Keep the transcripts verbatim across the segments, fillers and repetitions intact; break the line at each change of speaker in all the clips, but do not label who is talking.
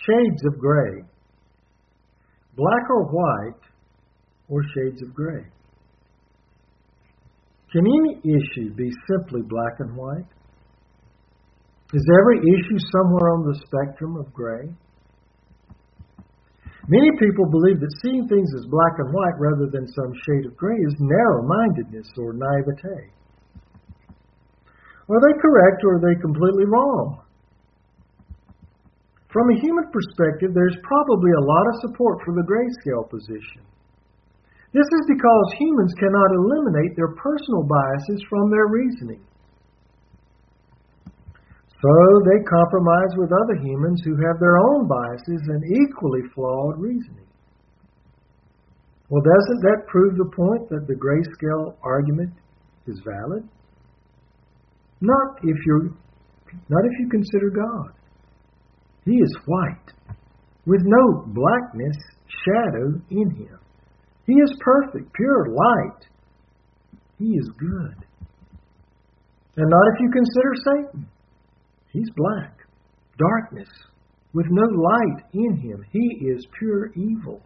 Shades of gray. Black or white, or shades of gray? Can any issue be simply black and white? Is every issue somewhere on the spectrum of gray? Many people believe that seeing things as black and white rather than some shade of gray is narrow-mindedness or naivete. Are they correct or are they completely wrong? From a human perspective, there's probably a lot of support for the grayscale position. This is because humans cannot eliminate their personal biases from their reasoning. So they compromise with other humans who have their own biases and equally flawed reasoning. Well, doesn't that prove the point that the grayscale argument is valid? Not if you're, not if you consider God. He is white, with no blackness, shadow in him. He is perfect, pure light. He is good. And not if you consider Satan. He's black, darkness, with no light in him. He is pure evil.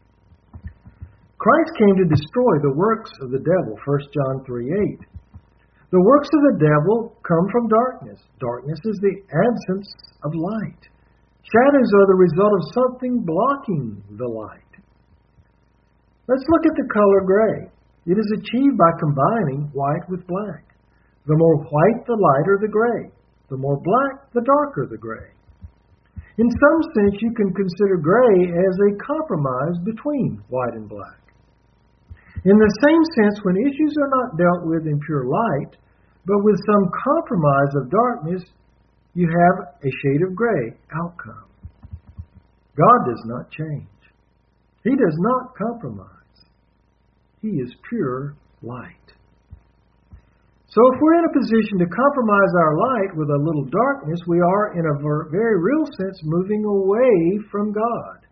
Christ came to destroy the works of the devil, First John three eight. The works of the devil come from darkness. Darkness is the absence of light. Shadows are the result of something blocking the light. Let's look at the color gray. It is achieved by combining white with black. The more white, the lighter the gray. The more black, the darker the gray. In some sense, you can consider gray as a compromise between white and black. In the same sense, when issues are not dealt with in pure light, but with some compromise of darkness, you have a shade of gray outcome. God does not change. He does not compromise. He is pure light. So if we're in a position to compromise our light with a little darkness, we are, in a very real sense, moving away from God.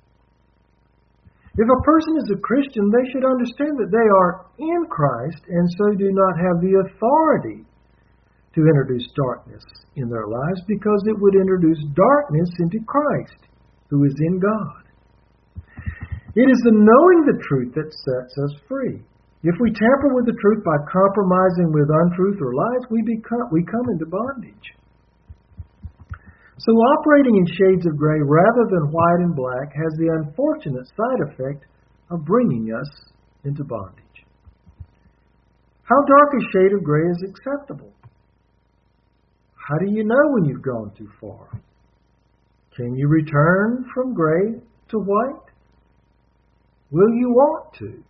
If a person is a Christian, they should understand that they are in Christ and so do not have the authority to introduce darkness in their lives, because it would introduce darkness into Christ, who is in God. It is the knowing the truth that sets us free. If we tamper with the truth by compromising with untruth or lies, we become we come into bondage. So operating in shades of gray rather than white and black has the unfortunate side effect of bringing us into bondage. How dark a shade of gray is acceptable? How do you know when you've gone too far? Can you return from gray to white? Will you want to?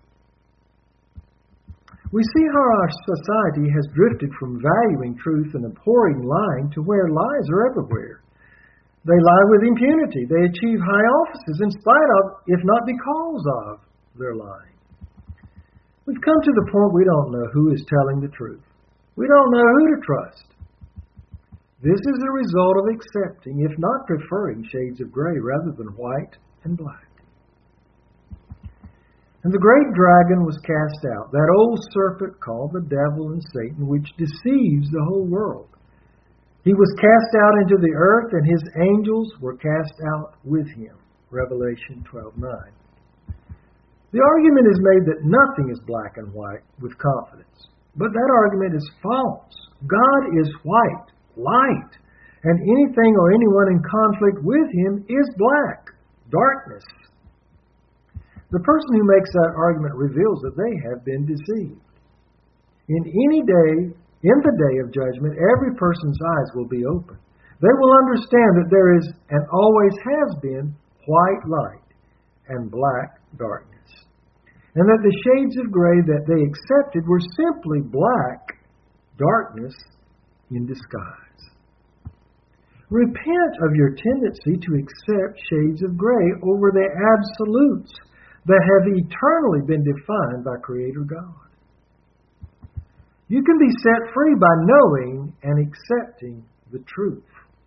We see how our society has drifted from valuing truth and abhorring lying to where lies are everywhere. They lie with impunity. They achieve high offices in spite of, if not because of, their lying. We've come to the point we don't know who is telling the truth. We don't know who to trust. This is a result of accepting, if not preferring, shades of gray rather than white and black. And the great dragon was cast out, that old serpent called the devil and Satan, which deceives the whole world. He was cast out into the earth, and his angels were cast out with him. Revelation twelve nine. The argument is made that nothing is black and white with confidence. But that argument is false. God is white, light, and anything or anyone in conflict with him is black, darkness. The person who makes that argument reveals that they have been deceived. In any day, in the day of judgment, every person's eyes will be open. They will understand that there is and always has been white light and black darkness, and that the shades of gray that they accepted were simply black darkness in disguise. Repent of your tendency to accept shades of gray over the absolutes that have eternally been defined by Creator God. You can be set free by knowing and accepting the truth.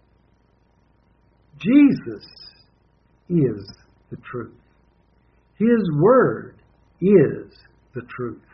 Jesus is the truth. His Word is the truth.